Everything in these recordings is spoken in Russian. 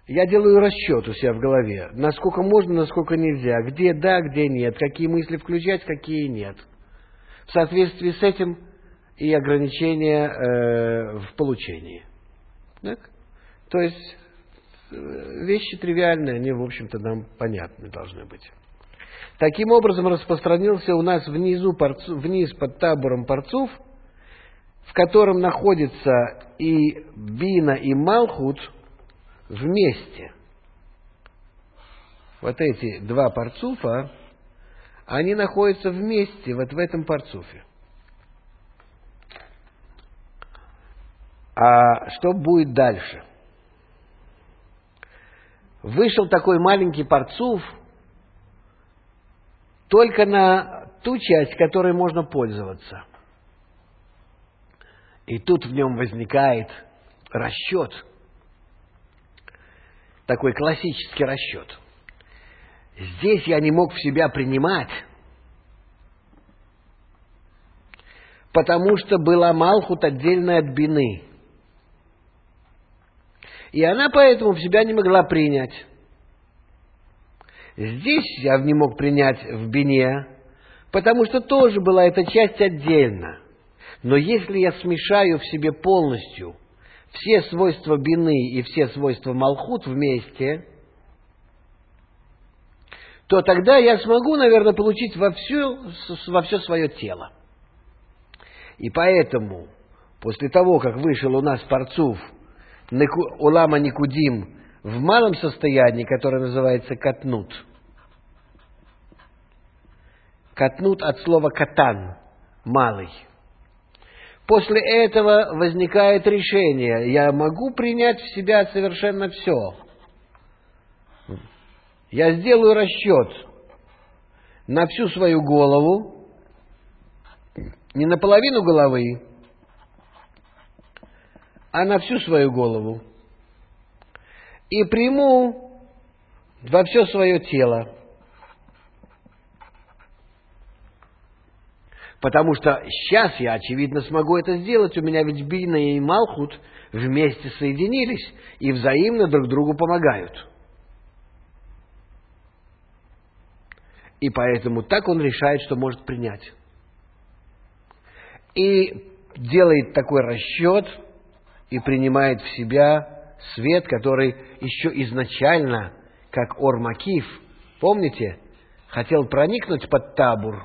Я делаю расчет у себя в голове, насколько можно, насколько нельзя, где да, где нет, какие мысли включать, какие нет. В соответствии с этим и ограничения в получении. Так? То есть вещи тривиальные, они, в общем-то, нам понятны должны быть. Таким образом распространился у нас вниз под табором парцуф, в котором находится и бина, и малхут вместе. Вот эти два парцуфа, они находятся вместе вот в этом парцуфе. А что будет дальше? Вышел такой маленький парцуф только на ту часть, которой можно пользоваться. И тут в нем возникает расчет. Такой классический расчет. Здесь я не мог в себя принимать, потому что была малхут отдельно от бины. И она поэтому в себя не могла принять. Здесь я не мог принять в бине, потому что тоже была эта часть отдельно. Но если я смешаю в себе полностью все свойства бины и все свойства малхут вместе, то тогда я смогу, наверное, получить во все свое тело. И поэтому, после того, как вышел у нас парцуф Улама Никудим в малом состоянии, которое называется катнут. Катнут от слова катан, малый. После этого возникает решение, я могу принять в себя совершенно все. Я сделаю расчет на всю свою голову, не на половину головы, а на всю свою голову. И приму во все свое тело. Потому что сейчас я, очевидно, смогу это сделать. У меня ведь бина и малхут вместе соединились и взаимно друг другу помогают. И поэтому так он решает, что может принять. И делает такой расчет и принимает в себя свет, который еще изначально, как Ор-Макиф, помните, хотел проникнуть под табур,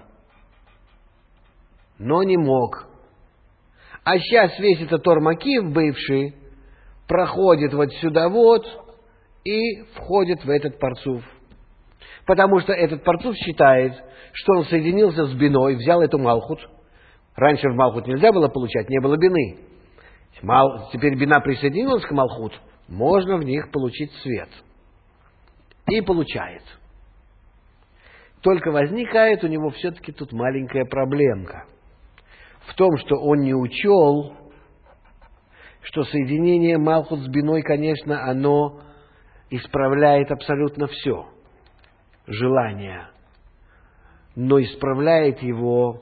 но не мог. А сейчас весь этот Ор-Макиф бывший проходит вот сюда вот и входит в этот парцуф. Потому что этот парцуф считает, что он соединился с биной, взял эту малхут. Раньше в малхут нельзя было получать, не было бины. Теперь бина присоединилась к малхут, можно в них получить свет. И получает. Только возникает у него все-таки тут маленькая проблемка. В том, что он не учел, что соединение малхут с биной, конечно, оно исправляет абсолютно все. Желание. Но исправляет его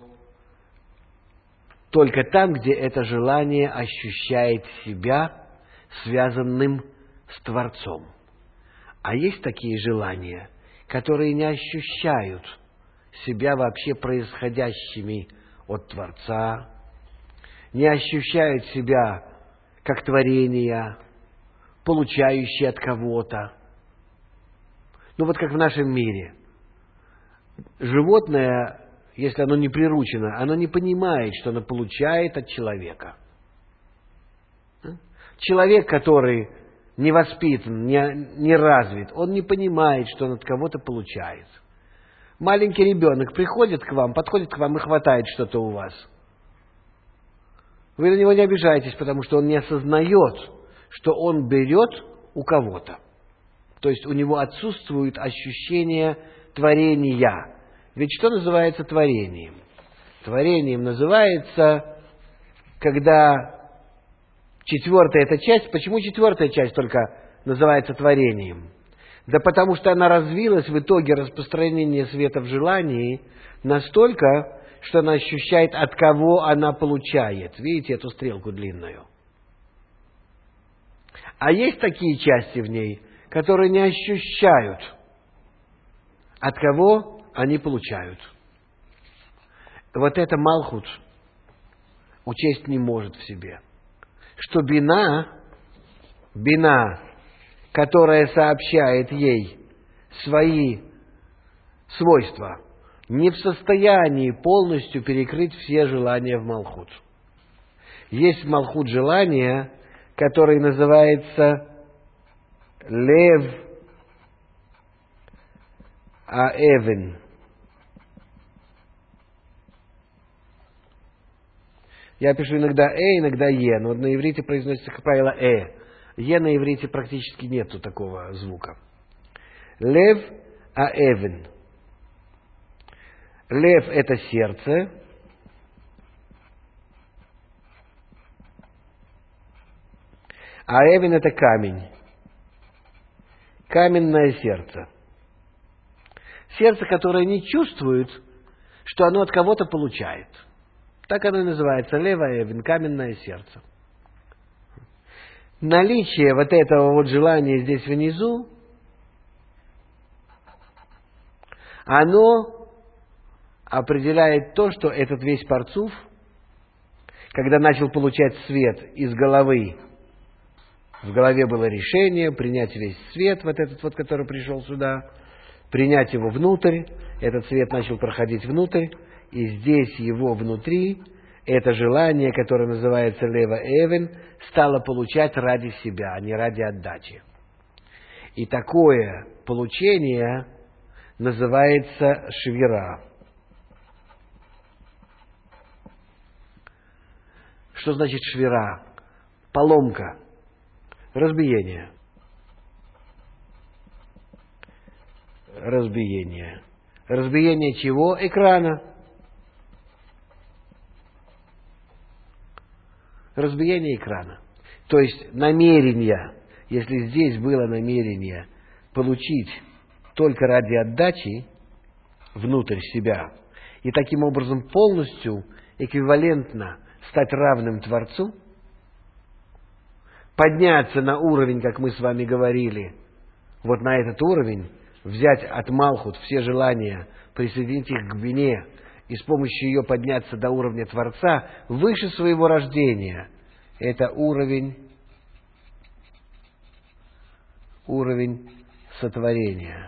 только там, где это желание ощущает себя связанным с Творцом. А есть такие желания, которые не ощущают себя вообще происходящими от Творца, не ощущают себя как творения, получающие от кого-то. Ну вот как в нашем мире. Животное, если оно не приручено, оно не понимает, что оно получает от человека. Человек, который не воспитан, не развит, он не понимает, что он от кого-то получает. Маленький ребенок подходит к вам и хватает что-то у вас. Вы на него не обижаетесь, потому что он не осознает, что он берет у кого-то. То есть у него отсутствует ощущение творения. Ведь что называется творением? Творением называется, когда четвертая эта часть. Почему четвертая часть только называется творением? Да потому что она развилась в итоге распространения света в желании настолько, что она ощущает, от кого она получает. Видите эту стрелку длинную? А есть такие части в ней, которые не ощущают, от кого они получают. Вот это Малхут учесть не может в себе. Что бина, которая сообщает ей свои свойства, не в состоянии полностью перекрыть все желания в Малхут. Есть в Малхут желание, которое называется Лев Аэвен. Я пишу иногда иногда но вот на иврите произносится, как правило, на иврите практически нету такого звука. Лев Аэвен. Лев – это сердце, а Эвен – это камень. Каменное сердце. Сердце, которое не чувствует, что оно от кого-то получает. Так оно и называется. Лева Эвен – каменное сердце. Наличие вот этого вот желания здесь внизу, оно определяет то, что этот весь парцуф, когда начал получать свет из головы, в голове было решение принять весь свет, вот этот вот, который пришел сюда, принять его внутрь, этот свет начал проходить внутрь, и здесь его внутри, это желание, которое называется Лева Эвен, стало получать ради себя, а не ради отдачи. И такое получение называется швира. Что значит швира? Поломка, разбиение. Разбиение. Разбиение чего? Экрана. Разбиение экрана. То есть намерение, если здесь было намерение получить только ради отдачи внутрь себя, и таким образом полностью эквивалентно стать равным Творцу, подняться на уровень, как мы с вами говорили, вот на этот уровень, взять от Малхут все желания, присоединить их к бине и с помощью ее подняться до уровня Творца выше своего рождения. Это уровень сотворения.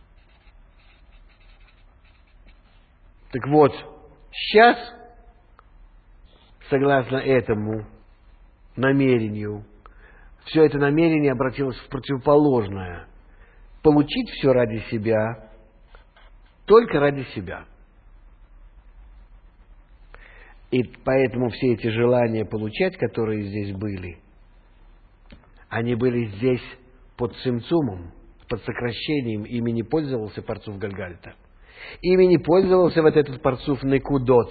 Так вот, сейчас, согласно этому намерению, все это намерение обратилось в противоположное. Получить все ради себя, только ради себя. И поэтому все эти желания получать, которые здесь были, они были здесь под цимцумом, под сокращением. Ими не пользовался Парцуф Гальгальта. Ими не пользовался вот этот Парцуф Некудот.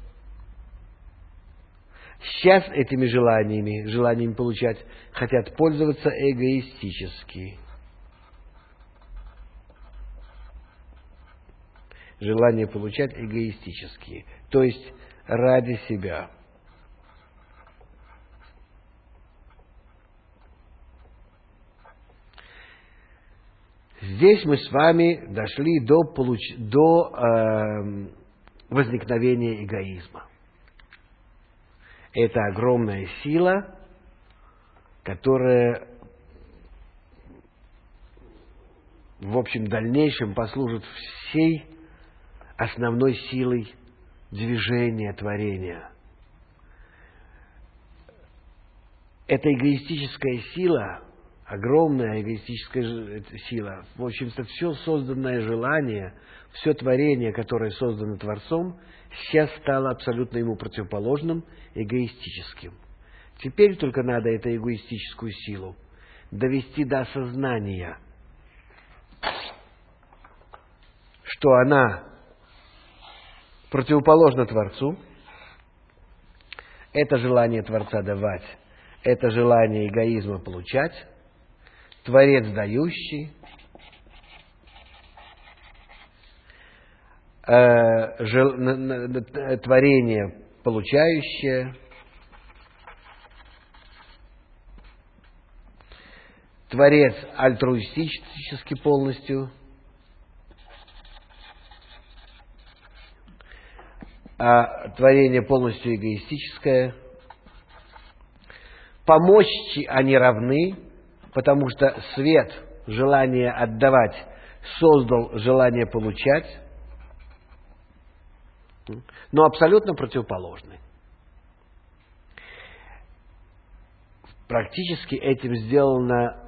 Сейчас этими желаниями получать, хотят пользоваться эгоистически. Желание получать эгоистически, то есть ради себя. Здесь мы с вами дошли до возникновения эгоизма. Это огромная сила, которая в общем дальнейшем послужит всей основной силой движения, творения. Эта эгоистическая сила, огромная эгоистическая сила, в общем-то, все созданное желание, все творение, которое создано Творцом, сейчас стало абсолютно ему противоположным, эгоистическим. Теперь только надо эту эгоистическую силу довести до осознания, что она противоположна Творцу. Это желание Творца давать, это желание эгоизма получать, Творец дающий, творение получающее, Творец альтруистически полностью, а творение полностью эгоистическое. По мощи они равны, потому что свет, желание отдавать, создал желание получать, но абсолютно противоположны. Практически этим сделана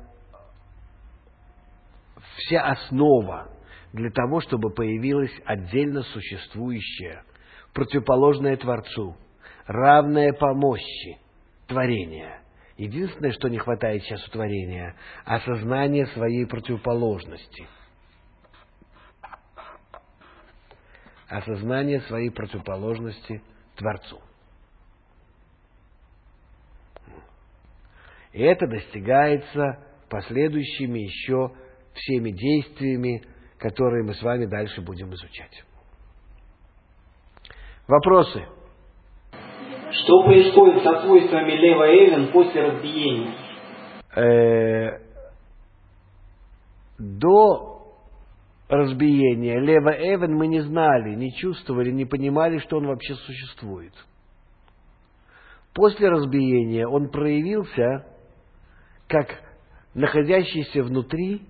вся основа для того, чтобы появилась отдельно существующая, противоположное Творцу, равное по мощи творение. Единственное, что не хватает сейчас у творения – осознание своей противоположности. Осознание своей противоположности Творцу. И это достигается последующими еще всеми действиями, которые мы с вами дальше будем изучать. Вопросы? Что происходит со свойствами Лева Эвен после разбиения? До разбиения Лева Эвен мы не знали, не чувствовали, не понимали, что он вообще существует. После разбиения он проявился как находящийся внутри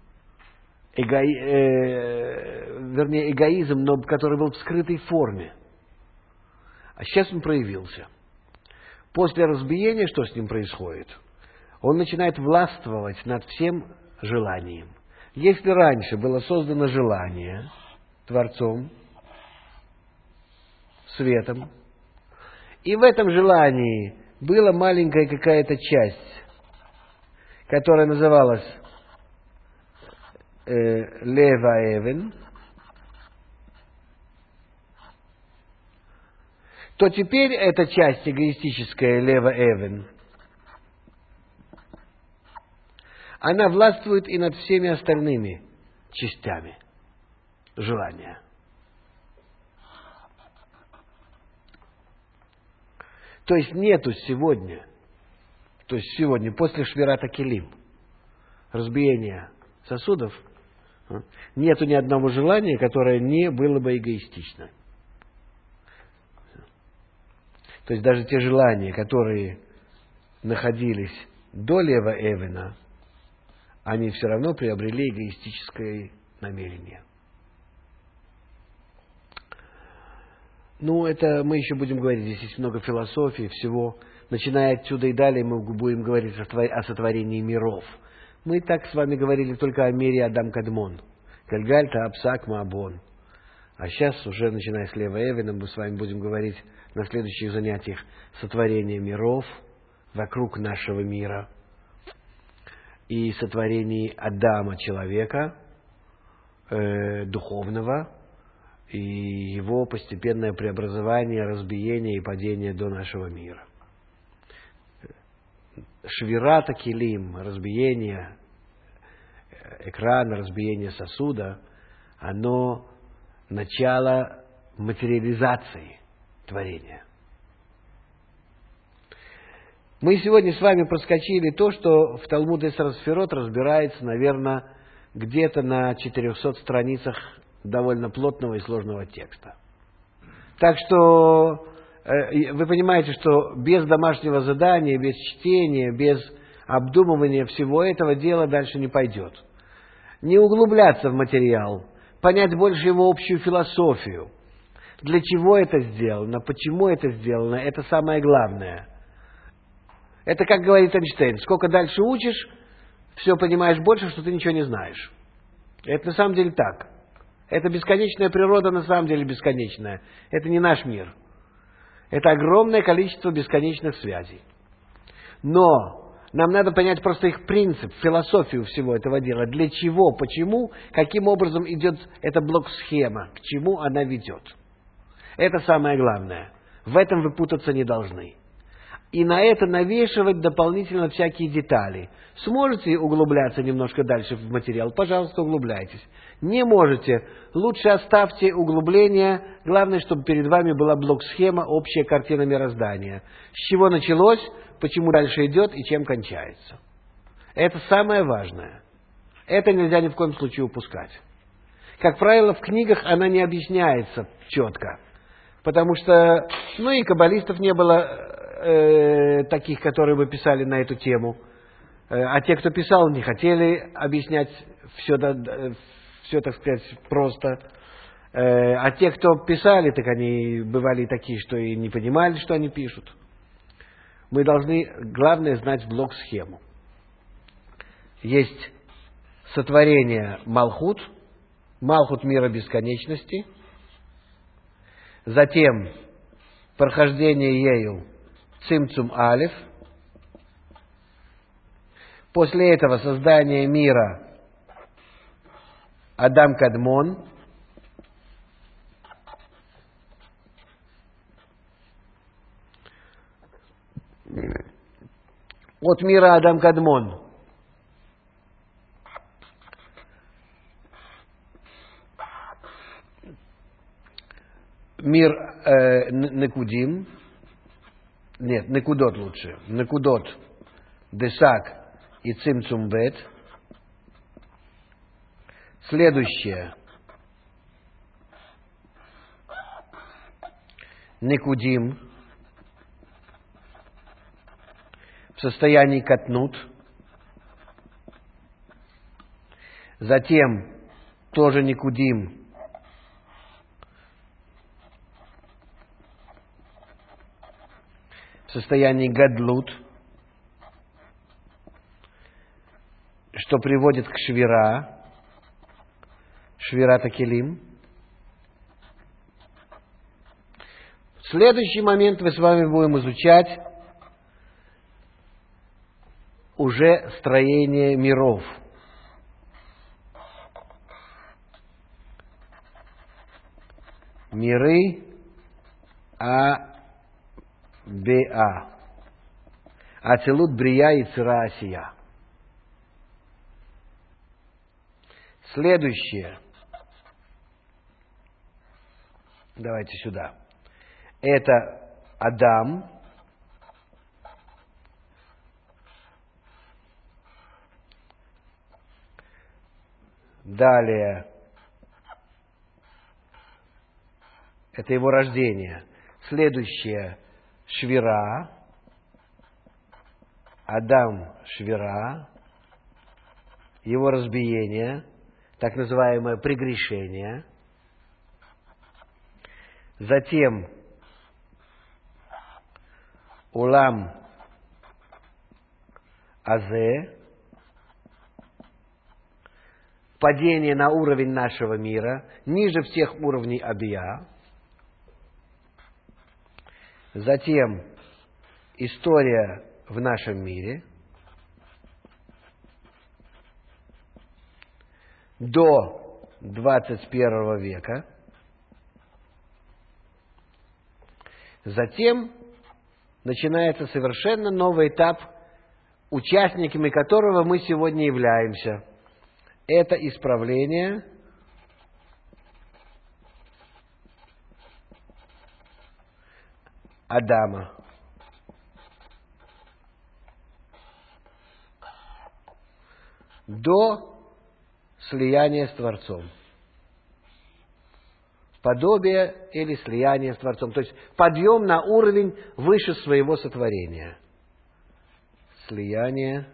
эгоизм, но который был в скрытой форме. А сейчас он проявился. После разбиения что с ним происходит? Он начинает властвовать над всем желанием. Если раньше было создано желание Творцом, светом, и в этом желании была маленькая какая-то часть, которая называлась Лева Эвен, то теперь эта часть эгоистическая Лева Эвен, она властвует и над всеми остальными частями желания. То есть нету сегодня, после Швирата Келим, разбиения сосудов, нету ни одного желания, которое не было бы эгоистично. То есть даже те желания, которые находились до Лева Эвена, они все равно приобрели эгоистическое намерение. Ну, это мы еще будем говорить, здесь есть много философии, всего. Начиная отсюда и далее мы будем говорить о сотворении миров. Мы так с вами говорили только о мире Адам Кадмон. Гальгальта, Апсак, Маабон. А сейчас, уже начиная с Лева Эвена, мы с вами будем говорить на следующих занятиях сотворение миров вокруг нашего мира и сотворение Адама, человека, духовного, и его постепенное преобразование, разбиение и падение до нашего мира. Швирата Келим, разбиение экрана, разбиение сосуда, оно начало материализации творения. Мы сегодня с вами проскочили то, что в Талмуд Эсер Сферот разбирается, наверное, где-то на 400 страницах довольно плотного и сложного текста. Так что вы понимаете, что без домашнего задания, без чтения, без обдумывания всего этого дела дальше не пойдет. Не углубляться в материал, понять больше его общую философию. Для чего это сделано, почему это сделано, это самое главное. Это, как говорит Эйнштейн, сколько дальше учишь, все понимаешь больше, что ты ничего не знаешь. Это на самом деле так. Это бесконечная природа, на самом деле бесконечная. Это не наш мир. Это огромное количество бесконечных связей. Но нам надо понять просто их принцип, философию всего этого дела. Для чего, почему, каким образом идет эта блок-схема, к чему она ведет. Это самое главное. В этом вы путаться не должны. И на это навешивать дополнительно всякие детали. Сможете углубляться немножко дальше в материал? Пожалуйста, углубляйтесь. Не можете? Лучше оставьте углубление. Главное, чтобы перед вами была блок-схема, общая картина мироздания. С чего началось, почему дальше идет и чем кончается. Это самое важное. Это нельзя ни в коем случае упускать. Как правило, в книгах она не объясняется четко. Потому что, и каббалистов не было таких, которые бы писали на эту тему. А те, кто писал, не хотели объяснять все, так сказать, просто. А те, кто писали, так они бывали такие, что и не понимали, что они пишут. Мы должны, главное, знать блок-схему. Есть сотворение Малхут, Малхут мира бесконечности, затем прохождение ею Цимцум Алеф, после этого создание мира Адам Кадмон, от мира Адам Кадмон мир Некудим, нет, Некудот лучше, Некудот, Десак и Цимцум Бет. Следующее. Некудим в состоянии Катнут. Затем тоже Некудим в состоянии Гадлут, что приводит к Швира, Швират Акелим. В следующий момент мы с вами будем изучать уже строение миров. Миры Беа. Ацелут Брия и Цира Асия. Следующее. Давайте сюда. Это Адам. Далее. Это его рождение. Следующее. Швира. Адам Швира. Его разбиение. Так называемое прегрешение. Затем Улам Азе. Падение на уровень нашего мира, ниже всех уровней Абия. Затем история в нашем мире. До 21 века. Затем начинается совершенно новый этап, участниками которого мы сегодня являемся. Это исправление Адама. До слияния с Творцом. Подобие или слияние с Творцом. То есть подъем на уровень выше своего сотворения. Слияние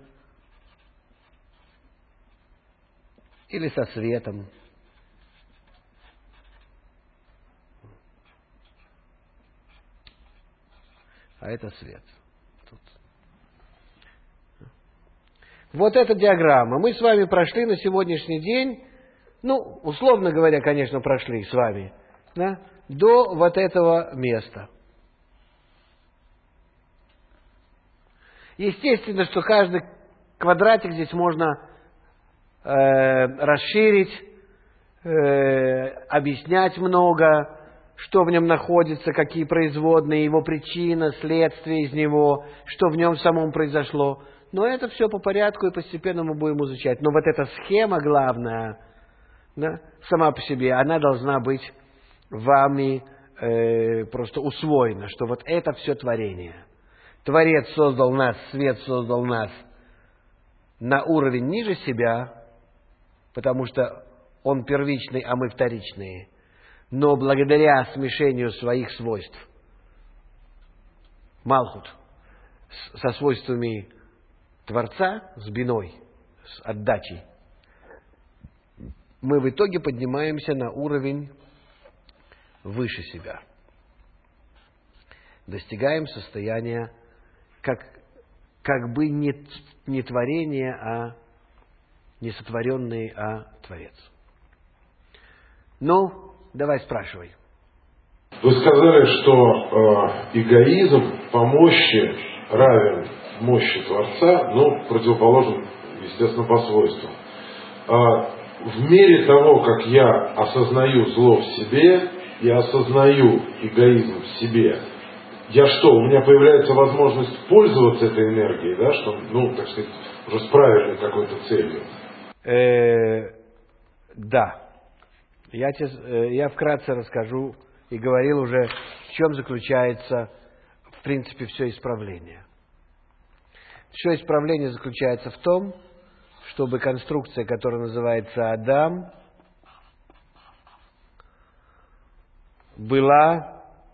или со светом. А это свет. Тут. Вот эта диаграмма. Мы с вами прошли на сегодняшний день, условно говоря, конечно, прошли с вами, да, до вот этого места. Естественно, что каждый квадратик здесь можно расширить, объяснять много, что в нем находится, какие производные, его причина, следствие из него, что в нем самом произошло. Но это все по порядку, и постепенно мы будем изучать. Но вот эта схема главная, да, сама по себе, она должна быть вами просто усвоена, что вот это все творение. Творец создал нас, свет создал нас на уровень ниже себя, потому что он первичный, а мы вторичные, но благодаря смешению своих свойств, Малхут, со свойствами Творца, с биной, с отдачей, мы в итоге поднимаемся на уровень выше себя. Достигаем состояния как бы не творение, а не сотворенный, а Творец. Ну, давай спрашивай. Вы сказали, что эгоизм по мощи равен мощи Творца, но противоположен, естественно, по свойствам. В мере того, как я осознаю зло в себе и осознаю эгоизм в себе, у меня появляется возможность пользоваться этой энергией, да, что, так сказать, уже с правильной какой-то целью? Да. Я вкратце расскажу и говорил уже, в чем заключается, в принципе, все исправление. Все исправление заключается в том, чтобы конструкция, которая называется Адам, была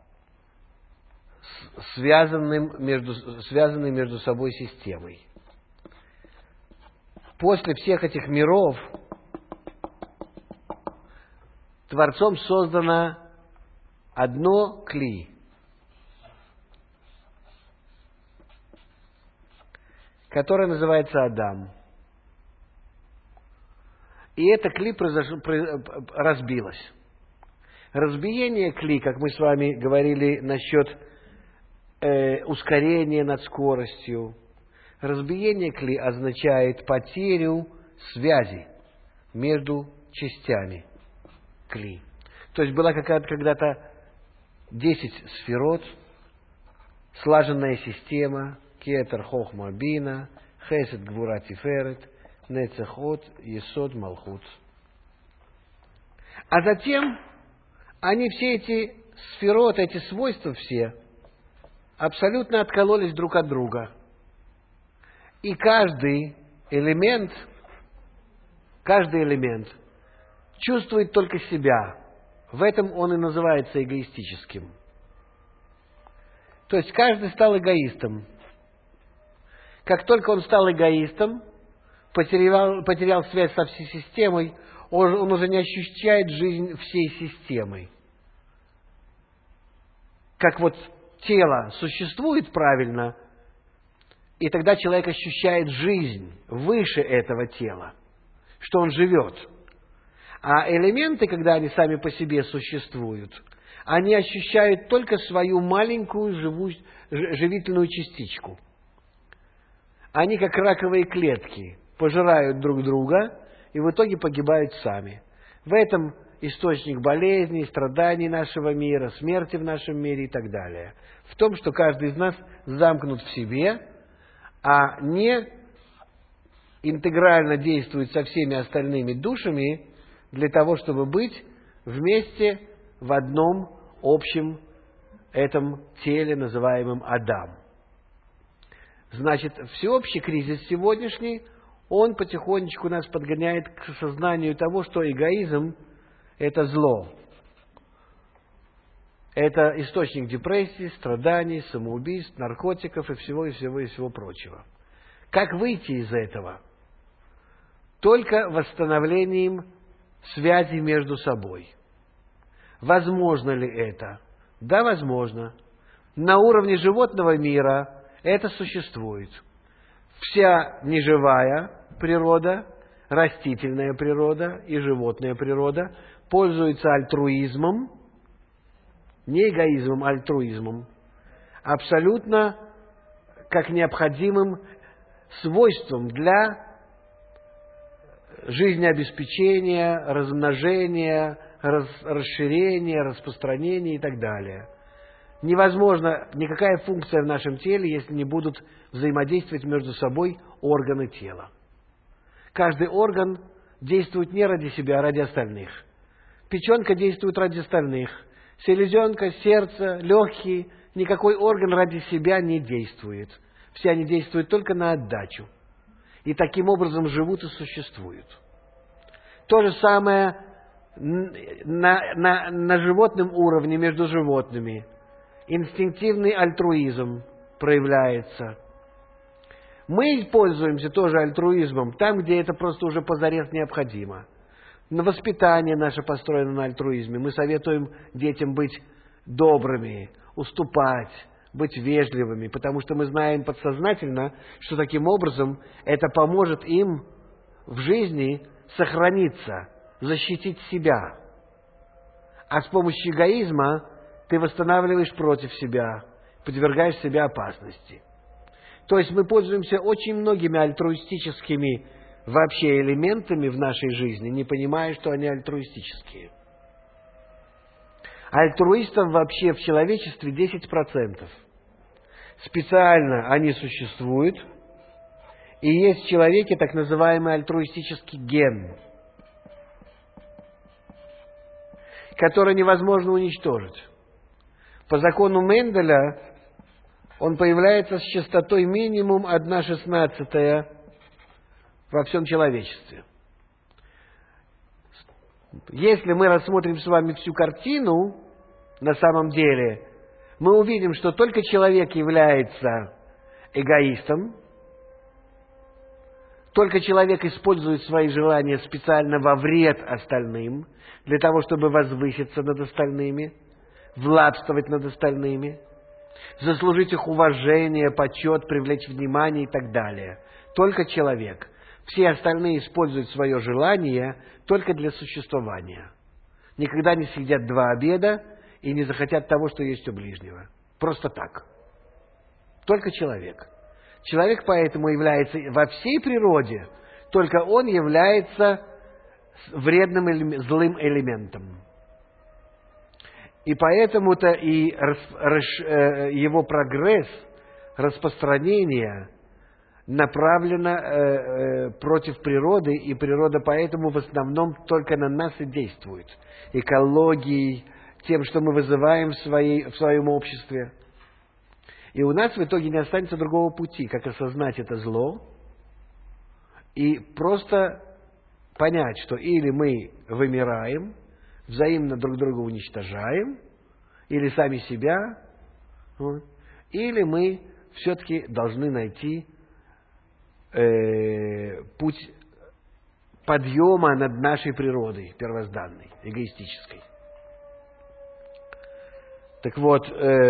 связанной между собой системой. После всех этих миров Творцом создано одно кли, которое называется Адам. И это кли разбилось. Разбиение кли, как мы с вами говорили насчет ускорения над скоростью, разбиение кли означает потерю связи между частями кли. То есть была когда-то 10 сферот, слаженная система, кетер, хохма, бина, хесед, гвура, тиферет, нецехот, есод, малхут. А затем они все эти сферот, эти свойства все, абсолютно откололись друг от друга. И каждый элемент чувствует только себя. В этом он и называется эгоистическим. То есть каждый стал эгоистом. Как только он стал эгоистом, потерял связь со всей системой, он уже не ощущает жизнь всей системой. Как вот тело существует правильно, и тогда человек ощущает жизнь выше этого тела, что он живет. А элементы, когда они сами по себе существуют, они ощущают только свою маленькую живительную частичку. Они, как раковые клетки, пожирают друг друга и в итоге погибают сами. В этом источник болезней, страданий нашего мира, смерти в нашем мире и так далее. В том, что каждый из нас замкнут в себе, а не интегрально действует со всеми остальными душами для того, чтобы быть вместе в одном общем этом теле, называемом Адам. Значит, всеобщий кризис сегодняшний, он потихонечку нас подгоняет к сознанию того, что эгоизм – это зло. Это источник депрессии, страданий, самоубийств, наркотиков и всего прочего. Как выйти из этого? Только восстановлением связи между собой. Возможно ли это? Да, возможно. На уровне животного мира это существует. Вся неживая природа, растительная природа и животная природа пользуются альтруизмом, не эгоизмом, а альтруизмом, абсолютно как необходимым свойством для жизнеобеспечения, размножения, расширения, распространения и так далее. Невозможно никакая функция в нашем теле, если не будут взаимодействовать между собой органы тела. Каждый орган действует не ради себя, а ради остальных. Печенка действует ради остальных. Селезенка, сердце, легкие. Никакой орган ради себя не действует. Все они действуют только на отдачу. и таким образом живут и существуют. То же самое на животном уровне между животными. Инстинктивный альтруизм проявляется. Мы пользуемся тоже альтруизмом там, где это просто уже позарез необходимо. На воспитание наше построено на альтруизме. Мы советуем детям быть добрыми, уступать, быть вежливыми, потому что мы знаем подсознательно, что таким образом это поможет им в жизни сохраниться, защитить себя. А с помощью эгоизма ты восстанавливаешь против себя, подвергаешь себя опасности. То есть мы пользуемся очень многими альтруистическими вообще элементами в нашей жизни, не понимая, что они альтруистические. Альтруистов вообще в человечестве 10%. Специально они существуют, и есть в человеке так называемый альтруистический ген, который невозможно уничтожить. По закону Менделя он появляется с частотой минимум 1/16 во всем человечестве. Если мы рассмотрим с вами всю картину, на самом деле, мы увидим, что только человек является эгоистом, только человек использует свои желания специально во вред остальным, для того, чтобы возвыситься над остальными, властвовать над остальными, заслужить их уважение, почет, привлечь внимание и так далее. Только человек. Все остальные используют свое желание только для существования. Никогда не съедят 2 обеда и не захотят того, что есть у ближнего. Просто так. Только человек. Человек поэтому является во всей природе, только он является вредным, злым элементом. И поэтому-то и его прогресс, распространение направлено против природы, и природа поэтому в основном только на нас и действует. Экологией, тем, что мы вызываем в своем обществе. И у нас в итоге не останется другого пути, как осознать это зло и просто понять, что или мы вымираем, взаимно друг друга уничтожаем, или сами себя, или мы все-таки должны найти путь подъема над нашей природой первозданной, эгоистической. Так вот,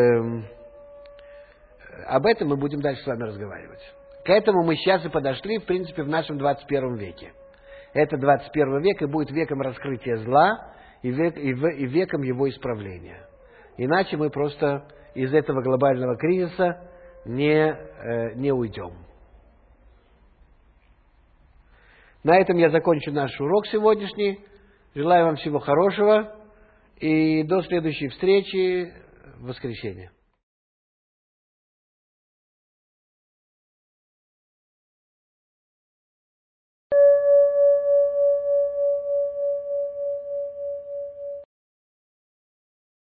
об этом мы будем дальше с вами разговаривать. К этому мы сейчас и подошли, в принципе, в нашем 21 веке. Это 21 век и будет веком раскрытия зла и веком его исправления. Иначе мы просто из этого глобального кризиса не уйдем. На этом я закончу наш урок сегодняшний. Желаю вам всего хорошего и до следующей встречи в воскресенье.